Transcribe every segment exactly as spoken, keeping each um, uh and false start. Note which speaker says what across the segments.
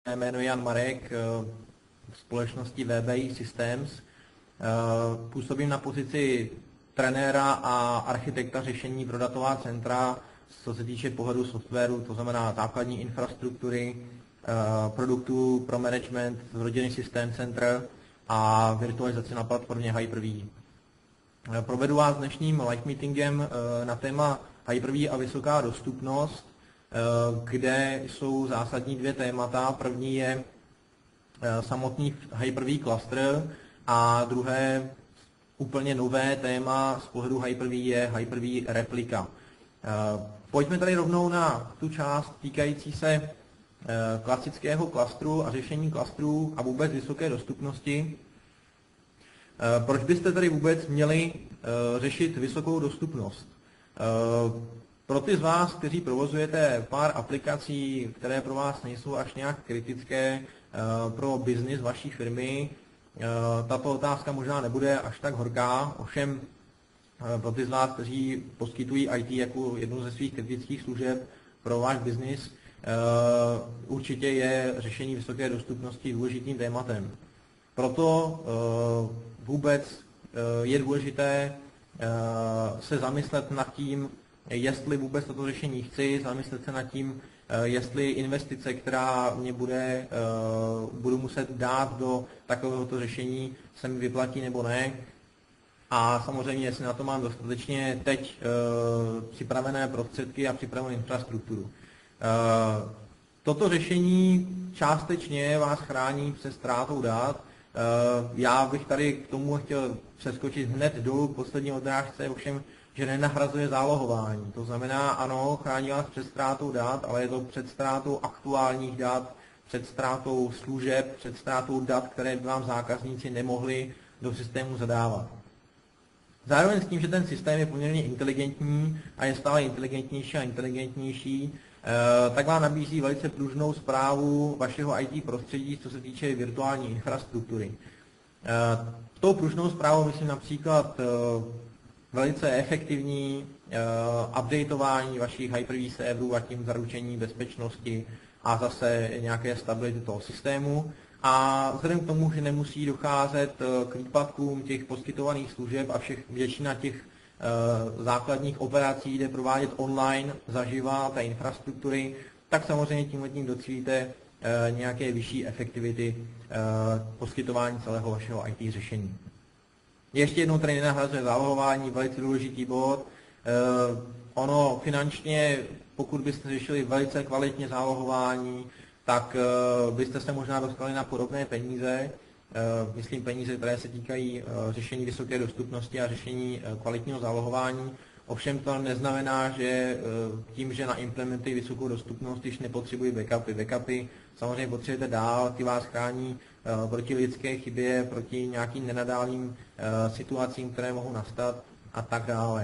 Speaker 1: Jméno Jan Marek, v společnosti V B I Systems. Působím na pozici trenéra a architekta řešení pro datová centra, co se týče pohledu softwaru, to znamená základní infrastruktury, produktů pro management z rodinný systém center a virtualizaci na platformě Hyper-V. Provedu vás dnešním live meetingem na téma Hyper-V a vysoká dostupnost, kde jsou zásadní dvě témata. První je samotný Hyper-V cluster a druhé úplně nové téma z pohledu Hyper-V je Hyper-V replika. Pojďme tady rovnou na tu část týkající se klasického klastru a řešení klastrů a vůbec vysoké dostupnosti. Proč byste tady vůbec měli řešit vysokou dostupnost? Pro ty z vás, kteří provozujete pár aplikací, které pro vás nejsou až nějak kritické pro biznis vaší firmy, tato otázka možná nebude až tak horká, ovšem pro ty z vás, kteří poskytují I T jako jednu ze svých kritických služeb pro váš biznis, určitě je řešení vysoké dostupnosti důležitým tématem. Proto vůbec je důležité se zamyslet nad tím, jestli vůbec toto řešení chci, zamyslet se nad tím, jestli investice, která mě bude, budu muset dát do takovéhoto řešení, se mi vyplatí nebo ne. A samozřejmě, jestli na to mám dostatečně teď připravené prostředky a připravenou infrastrukturu. Toto řešení částečně vás chrání před ztrátou dat. Já bych tady k tomu chtěl přeskočit hned dolů k poslední odrážce, ovšem, že nenahrazuje zálohování. To znamená, ano, chrání vás před ztrátou dat, ale je to před ztrátou aktuálních dat, před ztrátou služeb, před ztrátou dat, které by vám zákazníci nemohli do systému zadávat. Zároveň s tím, že ten systém je poměrně inteligentní a je stále inteligentnější a inteligentnější, tak vám nabízí velice pružnou správu vašeho I T prostředí, co se týče virtuální infrastruktury. Tou pružnou zprávou myslím například velice efektivní updateování vašich Hyper-V serverů a tím zaručení bezpečnosti a zase nějaké stability toho systému. A vzhledem k tomu, že nemusí docházet k výpadkům těch poskytovaných služeb a všech, většina těch základních operací jde provádět online zaživa té infrastruktury, tak samozřejmě tímhletím docílíte nějaké vyšší efektivity poskytování celého vašeho I T řešení. Ještě jednou tady nenahrazuje zálohování, velice důležitý bod. Ono finančně, pokud byste řešili velice kvalitně zálohování, tak byste se možná dostali na podobné peníze, myslím peníze, které se týkají řešení vysoké dostupnosti a řešení kvalitního zálohování. Ovšem to neznamená, že tím, že naimplementují vysokou dostupnost, když nepotřebují backupy. Backupy samozřejmě potřebujete dál, ty vás chrání proti lidské chybě, proti nějakým nenadálým situacím, které mohou nastat a tak dále.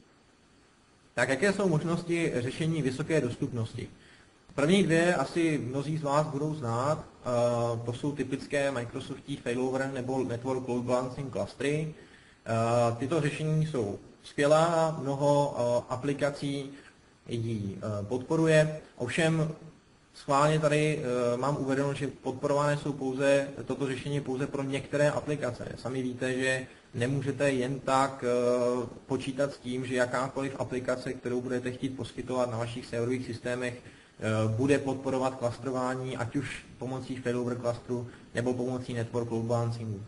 Speaker 1: Tak jaké jsou možnosti řešení vysoké dostupnosti? První dvě asi mnozí z vás budou znát, to jsou typické Microsoftí failover nebo Network Load Balancing clustery. Tyto řešení jsou skvělá, mnoho aplikací ji podporuje, ovšem schválně tady mám uvedeno, že podporované jsou pouze, toto řešení pouze pro některé aplikace. Sami víte, že nemůžete jen tak počítat s tím, že jakákoliv aplikace, kterou budete chtít poskytovat na vašich serverových systémech, bude podporovat klastrování, ať už pomocí failover clusteru nebo pomocí network load balancingu.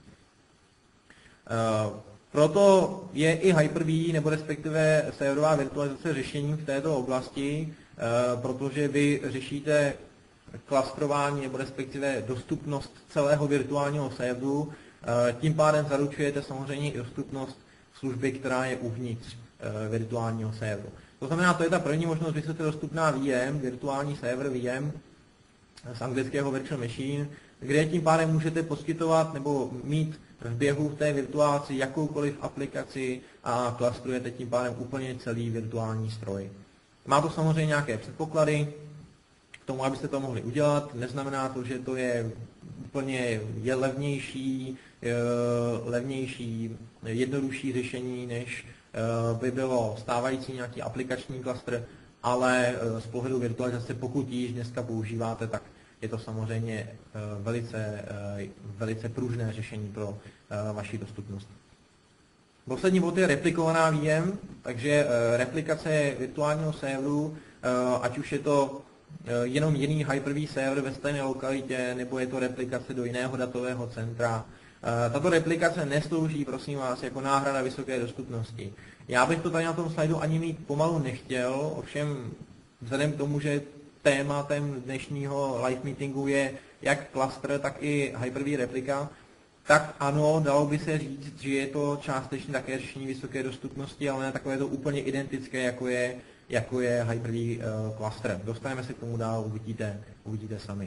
Speaker 1: Proto je i Hyper-V nebo respektive serverová virtualizace řešením v této oblasti, protože vy řešíte klastrování nebo respektive dostupnost celého virtuálního serveru, tím pádem zaručujete samozřejmě i dostupnost služby, která je uvnitř virtuálního serveru. To znamená, to je ta první možnost, vysoce dostupná V M, virtuální server V M z anglického virtual machine, kde tím pádem můžete poskytovat nebo mít v běhu v té virtuáci jakoukoliv aplikaci a klastrujete tím pádem úplně celý virtuální stroj. Má to samozřejmě nějaké předpoklady k tomu, abyste to mohli udělat. Neznamená to, že to je úplně je levnější, levnější, jednodušší řešení, než by bylo stávající nějaký aplikační klastr, ale z pohledu virtualizace, pokud již dneska používáte, tak je to samozřejmě velice, velice pružné řešení pro vaši dostupnost. Poslední bod je replikovaná V M, takže replikace virtuálního serveru, ať už je to jenom jiný Hyper-V server ve stejné lokalitě, nebo je to replikace do jiného datového centra. Tato replikace neslouží, prosím vás, jako náhrada vysoké dostupnosti. Já bych to tady na tom slajdu ani mít pomalu nechtěl, ovšem vzhledem k tomu, že tématem dnešního live meetingu je jak cluster, tak i Hyper-V replika, tak ano, dalo by se říct, že je to částečně také řešení vysoké dostupnosti, ale ne takové to úplně identické, jako je, jako je Hyper-V uh, cluster. Dostaneme se k tomu dál, uvidíte, uvidíte sami.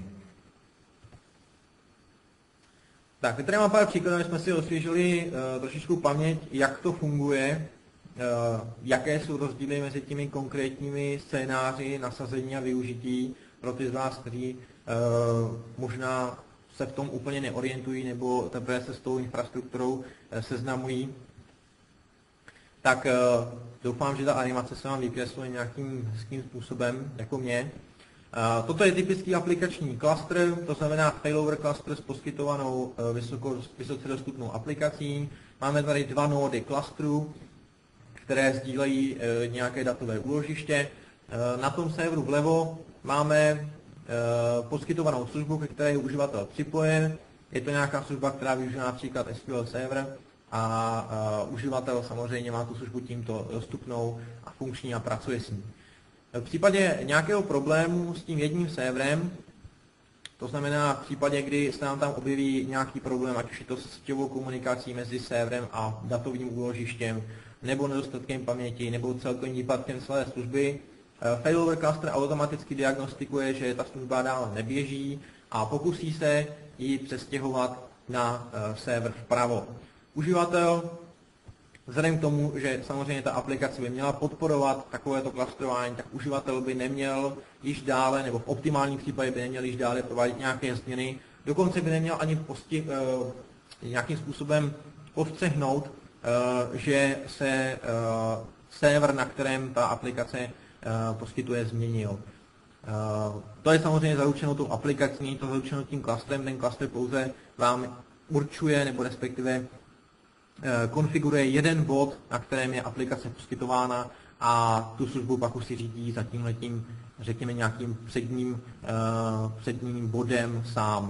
Speaker 1: Tak, tady mám pár příkladů, jsme si osvěžili uh, trošičku paměť, jak to funguje, uh, jaké jsou rozdíly mezi těmi konkrétními scénáři nasazení a využití pro ty z vás, kteří uh, možná se v tom úplně neorientují nebo teprve se s tou infrastrukturou seznamují. Tak doufám, že ta animace se vám vykresluje nějakým hezkým způsobem, jako mě. Toto je typický aplikační klastr, to znamená failover cluster s poskytovanou vysoko, vysoce dostupnou aplikací. Máme tady dva nódy klastru, které sdílejí nějaké datové úložiště. Na tom serveru vlevo máme poskytovanou službu, ke které je uživatel připojen. Je to nějaká služba, která využívá například S Q L server a, a uživatel samozřejmě má tu službu tímto dostupnou a funkční a pracuje s ní. V případě nějakého problému s tím jedním serverem, to znamená v případě, kdy se nám tam objeví nějaký problém, ať už je to s síťovou komunikací mezi serverem a datovým úložištěm, nebo nedostatkem paměti, nebo celkovým výpadkem celé služby, failover cluster automaticky diagnostikuje, že ta služba dál neběží a pokusí se ji přestěhovat na server vpravo. Uživatel, vzhledem k tomu, že samozřejmě ta aplikace by měla podporovat takovéto klastrování, tak uživatel by neměl již dále, nebo v optimálním případě by neměl již dále provádět nějaké změny, dokonce by neměl ani posti, nějakým způsobem povstřehnout, že se server, na kterém ta aplikace poskytuje, změnil. To je samozřejmě zaručeno tou aplikací, není to zaručeno tím klastrem, ten klastr pouze vám určuje, nebo respektive konfiguruje jeden bod, na kterém je aplikace poskytována a tu službu pak už si řídí za tímhletím, řekněme, nějakým předním, předním bodem sám.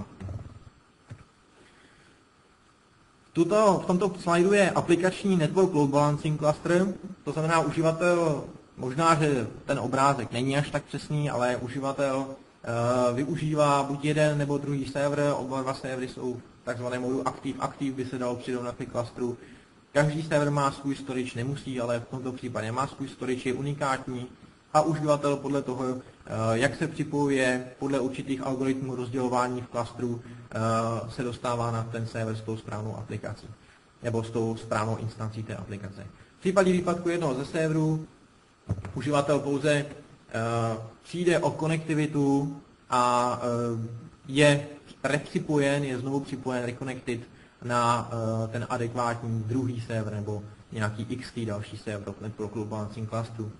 Speaker 1: Tuto, v tomto slajdu je aplikační Network Load Balancing Cluster, to znamená uživatel. Možná, že ten obrázek není až tak přesný, ale uživatel uh, využívá buď jeden nebo druhý server, oba dva servery jsou v takzvaném modu aktiv-aktiv, by se dalo přirovnat ke klastru. Každý server má svůj storage, nemusí, ale v tomto případě má svůj storage, je unikátní a uživatel podle toho, uh, jak se připojuje, podle určitých algoritmů rozdělování v klastru, uh, se dostává na ten server s tou správnou aplikací nebo s tou správnou instancí té aplikace. V případě výpadku jednoho ze serverů uživatel pouze uh, přijde o konektivitu a uh, je repřipojen, je znovu připojen, reconnected na uh, ten adekvátní druhý server nebo nějaký X T další server pro Load Balancing clustru. Uh,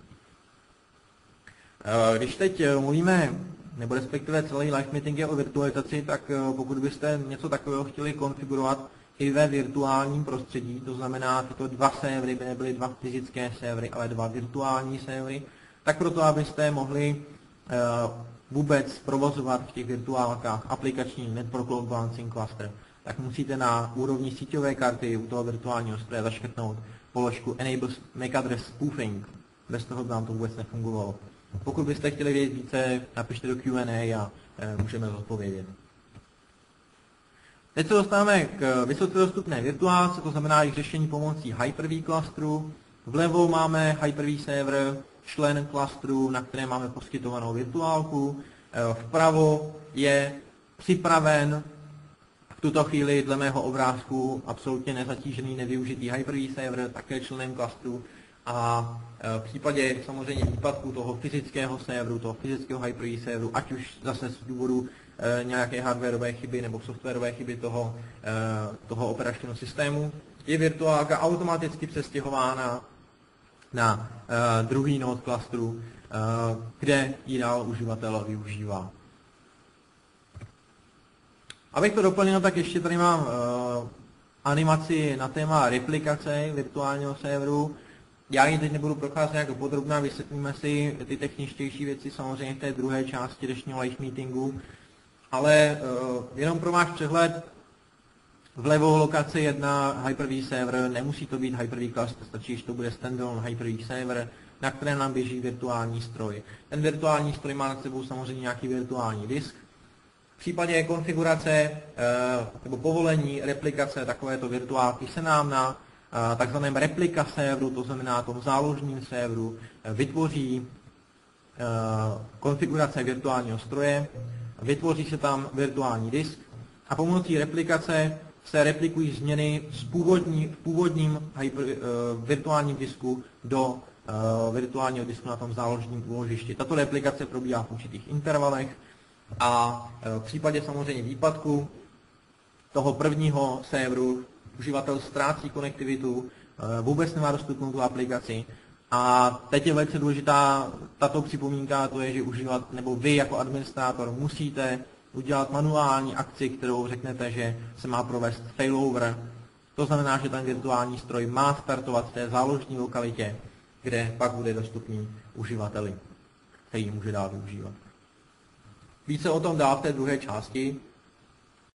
Speaker 1: když teď mluvíme, nebo respektive celý live meeting je o virtualizaci, tak uh, pokud byste něco takového chtěli konfigurovat i ve virtuálním prostředí, to znamená, tyto dva servery by nebyly dva fyzické servery, ale dva virtuální servery, tak proto, abyste mohli uh, vůbec provozovat v těch virtuálkách aplikační Network Load Balancing Cluster, tak musíte na úrovni síťové karty u toho virtuálního stroje zaškrtnout položku Enable M A C Address Spoofing. Bez toho by vám to vůbec nefungovalo. Pokud byste chtěli vědět více, napište do Q and A a uh, můžeme zodpovědět. Teď se dostáváme k vysoce dostupné virtuálce, to znamená jejich řešení pomocí Hyper-V klastru. Vlevo máme Hyper-V server, člen klastru, na kterém máme poskytovanou virtuálku. Vpravo je připraven v tuto chvíli dle mého obrázku absolutně nezatížený, nevyužitý Hyper-V server, také členem klastru. A v případě samozřejmě výpadku toho fyzického serveru, toho fyzického Hyper-V serveru, ať už zase z důvodu e, nějaké hardwareové chyby nebo softwarové chyby toho, e, toho operačního systému, je virtuálka automaticky přestěhována na e, druhý node klastru, e, kde ji dál uživatel využívá. Abych to doplnil, tak ještě tady mám uh, animaci na téma replikace virtuálního serveru. Já ji teď nebudu procházet nějak podrobná, vysvětlíme si ty techničtější věci samozřejmě v té druhé části dnešního live meetingu. Ale uh, jenom pro váš přehled, vlevo lokace jedna Hyper-V server, nemusí to být Hyper-V cluster, stačí, že to bude standalone Hyper-V server, na kterém nám běží virtuální stroj. Ten virtuální stroj má nad sebou samozřejmě nějaký virtuální disk. V případě konfigurace nebo povolení replikace takovéto virtuálky se nám na takzvaném replika serveru, to znamená tom záložním serveru, vytvoří konfigurace virtuálního stroje, vytvoří se tam virtuální disk a pomocí replikace se replikují změny z původní, v původním hyper, virtuálním disku do virtuálního disku na tom záložním úložišti. Tato replikace probíhá v určitých intervalech a v případě samozřejmě výpadku toho prvního serveru uživatel ztrácí konektivitu, vůbec nemá dostupnou tu aplikaci. A teď je velice důležitá tato připomínka, to je, že uživat, nebo vy jako administrátor musíte udělat manuální akci, kterou řeknete, že se má provést failover. To znamená, že ten virtuální stroj má startovat v té záložní lokalitě, kde pak bude dostupný uživateli, který může dál využívat. Více o tom dál v té druhé části.